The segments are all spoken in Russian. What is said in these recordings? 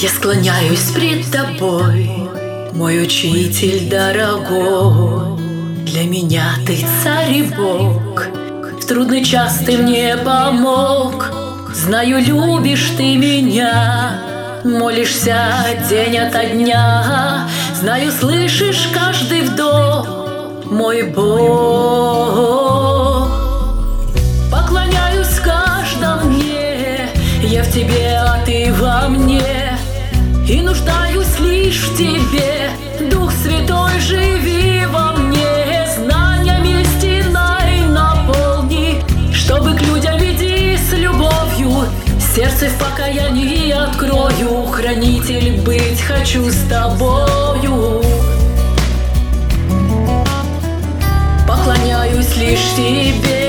Я склоняюсь пред тобой, мой учитель дорогой. Для меня ты царь и Бог, в трудный час ты мне помог. Знаю, любишь ты меня, молишься день ото дня. Знаю, слышишь каждый вдох, мой Бог. Поклоняюсь в каждом дне, я в тебе, а ты во мне. И нуждаюсь лишь в тебе, Дух Святой, живи во мне. Знаниями истиной наполни, чтобы к людям веди с любовью. Сердце в покаянии открою, хранитель быть хочу с тобою. Поклоняюсь лишь тебе.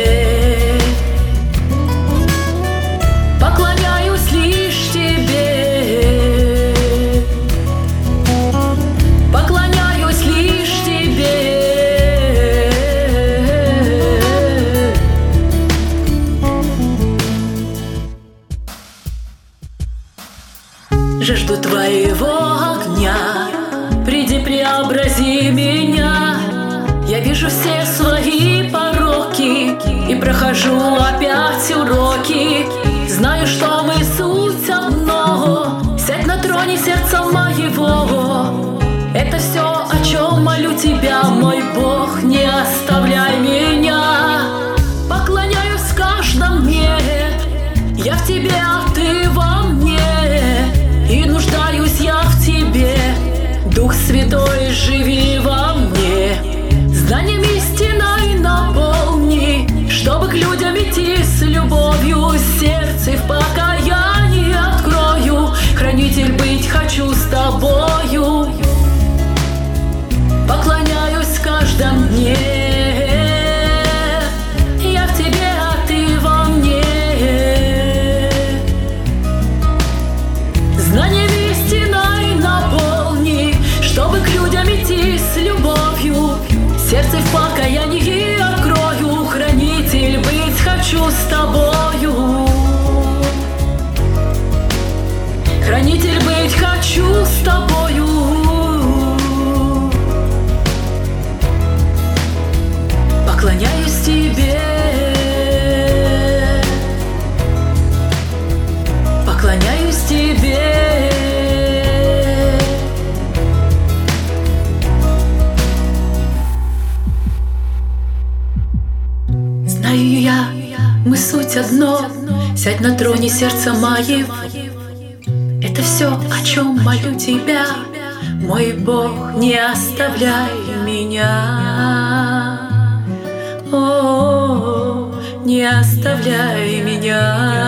Жажду твоего огня, приди, преобрази меня. Я вижу все свои пороки и прохожу опять уроки. Знаю, что мы суть одно, сядь на троне сердца моего. Это все, о чем молю тебя, мой Бог, не оставляй меня. Поклоняюсь в каждом дне, я в тебе, а ты во мне. И нуждаюсь я в тебе, Дух Святой, живи во мне. Знанием истиной наполни, чтобы к людям идти с любовью. Сердце в покаянии открою, хранитель быть хочу с тобою. Поклоняюсь в каждом дне, я в тебе, а ты во мне. Знаниями истиной наполни, чтобы к людям идти с любовью. Сердце в покаянии открою, хранитель быть хочу с тобою. Хранитель быть хочу с тобою. Поклоняюсь тебе. Поклоняюсь тебе. Знаю я, мы суть одно, сядь на троне сердца моего. Это все, о чем молю тебя, мой Бог, не оставляй меня. О, не оставляй меня.